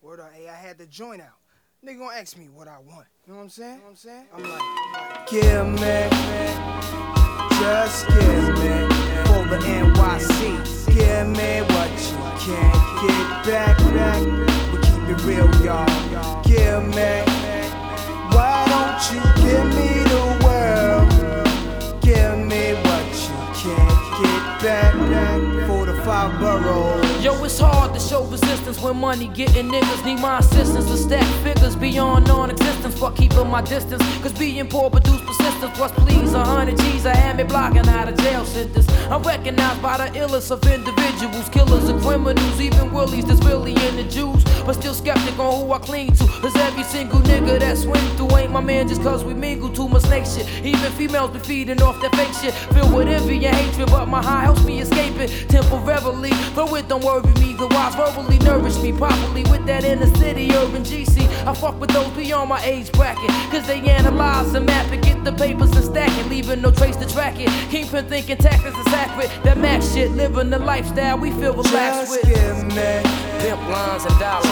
Word up, hey, I had the joint out. Nigga gonna ask me what I want. You know what I'm saying? I'm like, give me, just give me, for the NYC. Give me what you can't get back. We keep it real, y'all. Give me, why don't you give me the world? Give me what you can't get back. For the 5 boroughs. Yo, it's hard to show resistance when money getting niggas need my assistance to stack figures beyond non-existence. Fuck keeping my distance, cause being poor produce persistence. Plus please, 100 G's I had me blocking out of jail sentence. I'm recognized by the illest of individuals, killers and criminals, even willies that's really into Jews. But still skeptic on who I cling to, cause every single nigga that swing through ain't my man just cause we mingle too much snake shit. Even females be feeding off that fake shit, filled with envy and hatred, but my high helps me escape it temporarily. Though it don't worry me, the wise verbally nourish me properly with that inner city urban GC. I fuck with those beyond my age bracket, cause they analyze and map it, get the papers and stack it, leaving no trace to track it. Kingpin thinking tactics is accurate, that max shit, living the lifestyle we feel relaxed with. Give me, pimp lines and dollar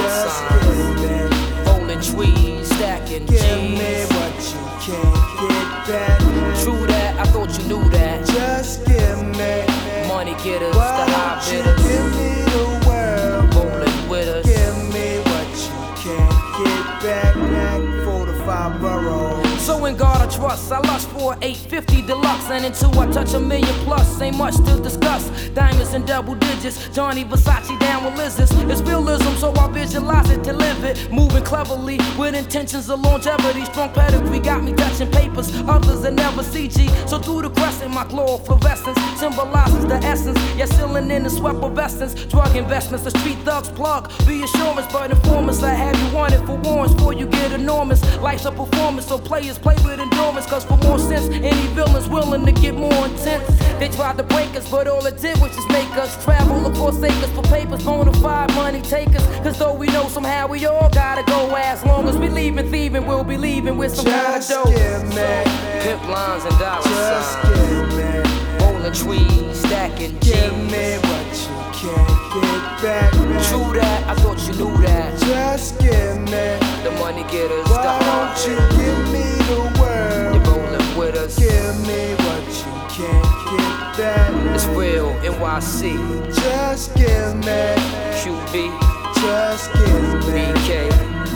signs, rolling trees, stacking G's. Give me what you can't get back. True that, I thought you knew that. Just give me, money getters, why the high don't you bidders, give me the world? rolling with us. Give me what you can't get back. For the 5 boroughs. So in God I trust, I lust for 850 deluxe, and until I touch $1 million plus, ain't much to discuss. Diamonds in double digits, Johnny Versace down with lizards. It's realism, so I visualize it to live it. Moving cleverly, with intentions of longevity. Strong pedigree got me touching papers, others that never CG. So through the crescent, my glow fluorescence symbolizes the essence. Yeah, sealing in the sweat of essence. Drug investments, the street thugs plug. Reassurance, but informants, I have you wanted for warrants before you get enormous. Life's a performance, so players play with endurance, cause for more sense, any villains willing to get more intense. They tried to break us, but all it did was just make us travel across acres for papers, bona fide money takers. Cause though we know somehow we all gotta go, as long as we leaving thieving, we'll be leaving with some kind of dough. Give me, pimp lines and dollar just signs, give me, rolling trees, stacking G's. give me what you can't get back. True that, I thought you knew that. Just give me, The money getters, why the hard don't you hitters, give me the world? you're rolling with us. Give me what you can't get back. It's real, NYC, Just give me, QB, just give me, BK,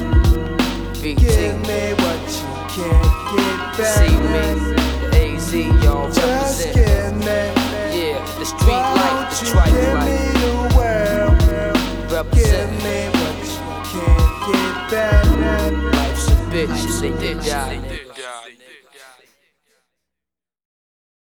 give BT, me what you can't get back. see me, the AZ, y'all Just represent. give me, Yeah, the street why life, the don't you tripe give life, me the world? Give represent. me what you can't get back. Life's a bitch, say they die.